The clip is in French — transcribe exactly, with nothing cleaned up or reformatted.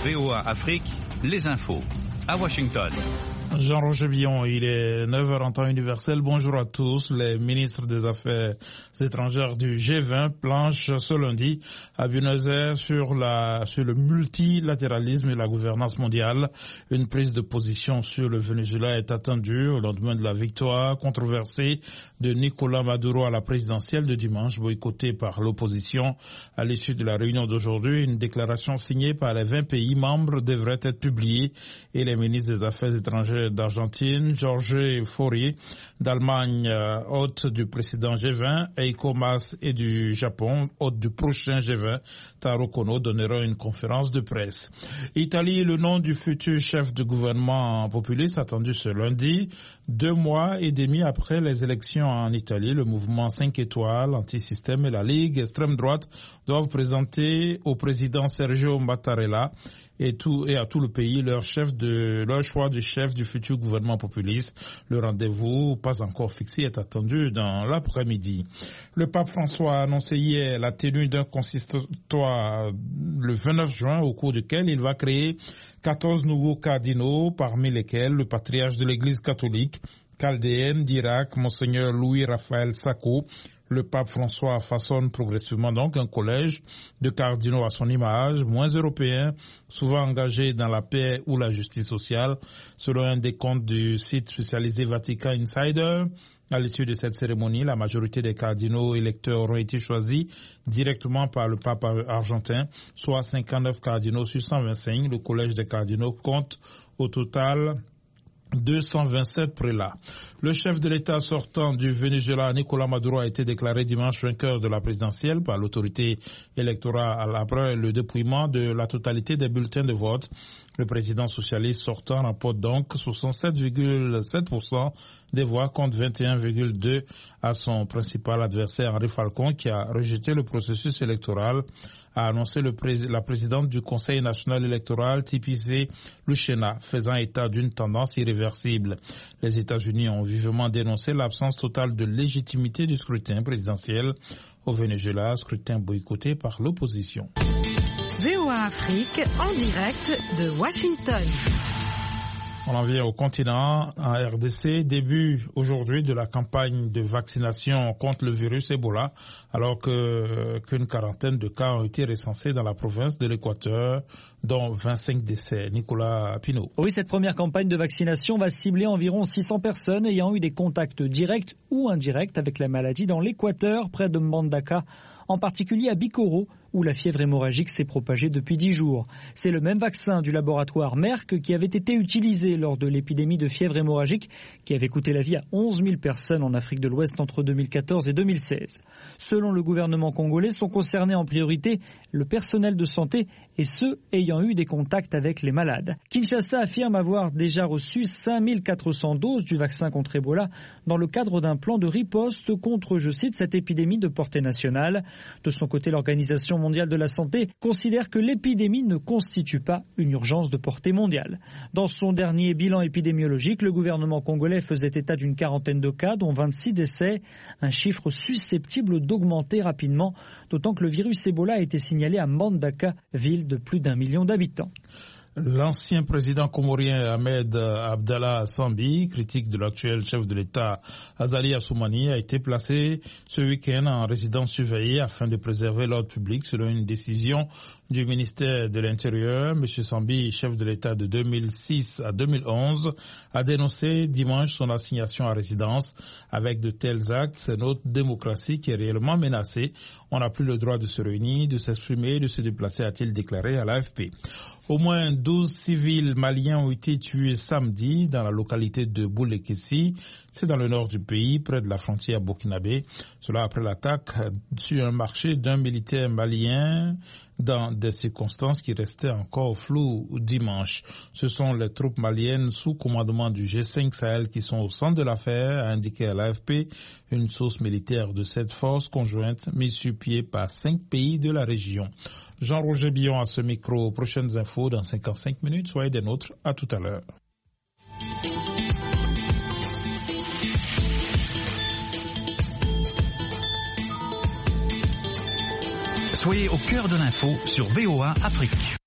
V O A Afrique, les infos. À Washington. Jean-Roger Billon, il est neuf heures en temps universel. Bonjour à tous. Les ministres des Affaires étrangères du G vingt planchent ce lundi à Buenos Aires sur la, sur le multilatéralisme et la gouvernance mondiale. Une prise de position sur le Venezuela est attendue au lendemain de la victoire controversée de Nicolás Maduro à la présidentielle de dimanche, boycottée par l'opposition. À l'issue de la réunion d'aujourd'hui, une déclaration signée par les vingt pays membres devrait être publiée et les ministres des Affaires étrangères d'Argentine, Jorge Fauri, d'Allemagne, euh, hôte du président G vingt, Eiko Maas et du Japon, hôte du prochain G vingt, Taro Kono, donneront une conférence de presse. Italie, le nom du futur chef de gouvernement populiste attendu ce lundi. Deux mois et demi après les élections en Italie, le mouvement cinq étoiles, anti-système et la Ligue extrême droite doivent présenter au président Sergio Mattarella et tout et à tout le pays leur chef de leur choix du chef du futur gouvernement populiste. Le rendez-vous, pas encore fixé, est attendu dans l'après-midi. Le pape François a annoncé hier la tenue d'un consistoire le vingt-neuf juin au cours duquel il va créer quatorze nouveaux cardinaux, parmi lesquels le patriarche de l'Église catholique chaldéenne d'Irak, Monseigneur Louis-Raphaël Sacco. Le pape François façonne progressivement donc un collège de cardinaux à son image, moins européens, souvent engagés dans la paix ou la justice sociale. Selon un décompte du site spécialisé Vatican Insider, à l'issue de cette cérémonie, la majorité des cardinaux électeurs auront été choisis directement par le pape argentin, soit cinquante-neuf cardinaux sur cent vingt-cinq. Le collège des cardinaux compte au total deux cent vingt-sept prélats. Le chef de l'État sortant du Venezuela, Nicolás Maduro, a été déclaré dimanche vainqueur de la présidentielle par l'autorité électorale après le dépouillement de la totalité des bulletins de vote. Le président socialiste sortant remporte donc soixante-sept virgule sept pour cent des voix contre vingt et un virgule deux pour cent à son principal adversaire Henri Falcón, qui a rejeté le processus électoral, a annoncé le pré- la présidente du Conseil national électoral, Tipicé Lucena, faisant état d'une tendance irréversible. Les États-Unis ont vivement dénoncé l'absence totale de légitimité du scrutin présidentiel au Venezuela, scrutin boycotté par l'opposition. V O A Afrique en direct de Washington. On en vient au continent, en R D C, début aujourd'hui de la campagne de vaccination contre le virus Ebola, alors que qu'une quarantaine de cas ont été recensés dans la province de l'Équateur, dont vingt-cinq décès. Nicolas Pinault. Oui, cette première campagne de vaccination va cibler environ six cents personnes ayant eu des contacts directs ou indirects avec la maladie dans l'Équateur, près de Mbandaka, en particulier à Bikoro, où la fièvre hémorragique s'est propagée depuis dix jours. C'est le même vaccin du laboratoire Merck qui avait été utilisé lors de l'épidémie de fièvre hémorragique qui avait coûté la vie à onze mille personnes en Afrique de l'Ouest entre deux mille quatorze et deux mille seize. Selon le gouvernement congolais, sont concernés en priorité le personnel de santé et ceux ayant eu des contacts avec les malades. Kinshasa affirme avoir déjà reçu cinq mille quatre cents doses du vaccin contre Ebola dans le cadre d'un plan de riposte contre, je cite, cette épidémie de portée nationale. De son côté, l'Organisation mondiale de la santé considère que l'épidémie ne constitue pas une urgence de portée mondiale. Dans son dernier bilan épidémiologique, le gouvernement congolais faisait état d'une quarantaine de cas, dont vingt-six décès, un chiffre susceptible d'augmenter rapidement, d'autant que le virus Ebola a été signalé à Mbandaka, ville de plus d'un million d'habitants. L'ancien président comorien Ahmed Abdallah Sambi, critique de l'actuel chef de l'État Azali Assoumani, a été placé ce week-end en résidence surveillée afin de préserver l'ordre public selon une décision du ministère de l'Intérieur. M. Sambi, chef de l'État de deux mille six à deux mille onze, a dénoncé dimanche son assignation à résidence. Avec de tels actes, c'est notre démocratie qui est réellement menacée. On n'a plus le droit de se réunir, de s'exprimer, de se déplacer, a-t-il déclaré à l'A F P. Au moins douze civils maliens ont été tués samedi dans la localité de Boulekessi. C'est dans le nord du pays, près de la frontière burkinabé. Cela après l'attaque sur un marché d'un militaire malien dans des circonstances qui restaient encore floues dimanche. Ce sont les troupes maliennes sous commandement du G cinq Sahel qui sont au centre de l'affaire, a indiqué à l'A F P une source militaire de cette force conjointe mise sur pied par cinq pays de la région. Jean-Roger Billon à ce micro. Prochaines infos dans cinquante-cinq minutes. Soyez des nôtres. À tout à l'heure. Soyez au cœur de l'info sur V O A Afrique.